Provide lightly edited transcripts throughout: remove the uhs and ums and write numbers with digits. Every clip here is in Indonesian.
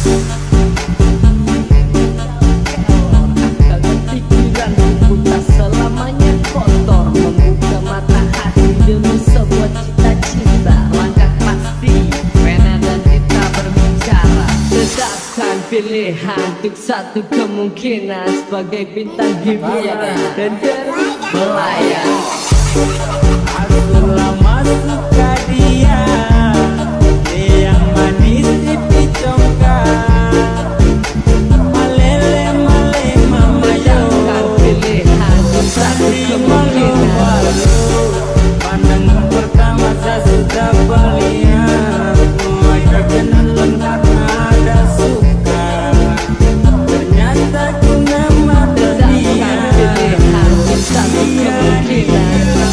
Pilihan untuk satu kemungkinan sebagai bintang hiburan dan terus melayang. Aku lama suka dia, dia yang manis di picongkar. Malele male mama yo, pilihan untuk satu kemungkinan. pandang pertama saya sudah berlihat, wajah kenalan karena ada suka. Ternyata ku nama dia, pilihan untuk satu kemungkinan.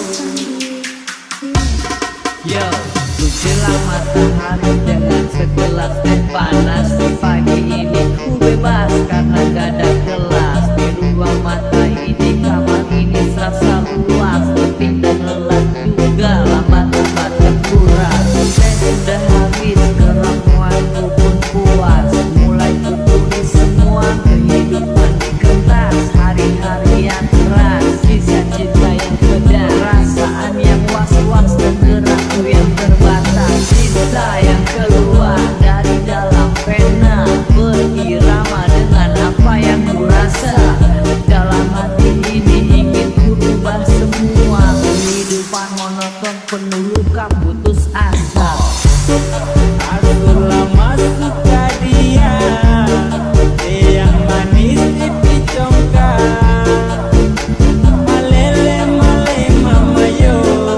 Yo, menjelang matahari dengan segelas teh panas di pagi ini ku bebas karena gak ada kelas. Di ruang mata ini, kamar ini serasa luas, letih dan lelah juga lama-lama terkuras. Saya sudah habis, keramuanku pun puas. Mulai ku tulis semua kehidupan di kertas. Hari-hari yang keras, kisah cinta yang pedas, perasaan yang was-was dan gerakku yang terbatas. Cinta yang keluar dari dalam pena, berirama dengan apa yang ku rasa. Dalam hati ini ingin ku rubah semua, kehidupan monoton penuh luka putus asa. aku lama suka dia, dia yang manis di picongkar. Malele male mama yo,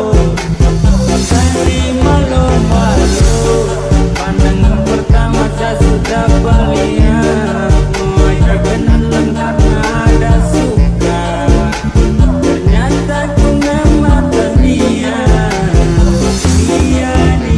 sari malu malu. Pandangan pertama saya sudah berlihat, wajah kenalan karena ada suka. Ternyata ku nama dia, dia.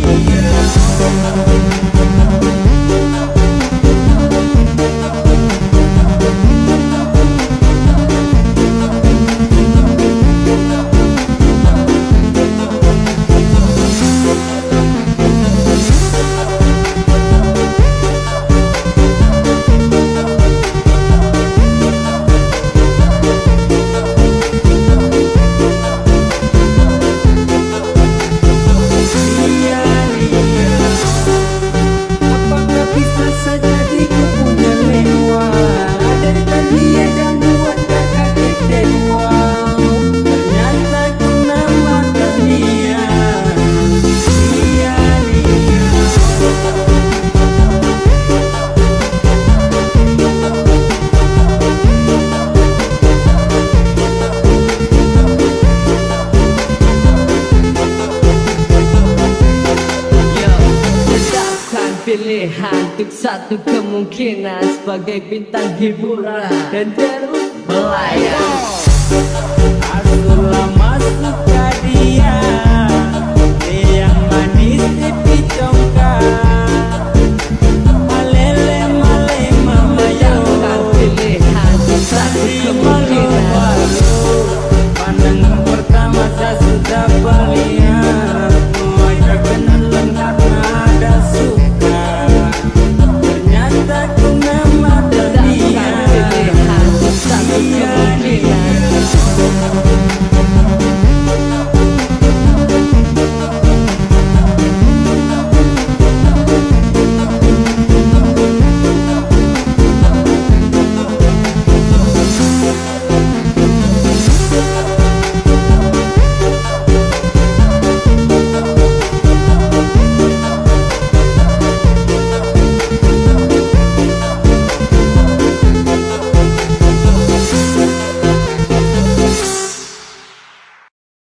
Apakah bisa saja diriku punya lewat, dari dia dan buat kaget dewa. Ternyata ku nama dia, dia. Yo, tetapkan pilihan untuk satu kemungkinan sebagai bintang hiburan dan terus melayang. Aku lama suka dia,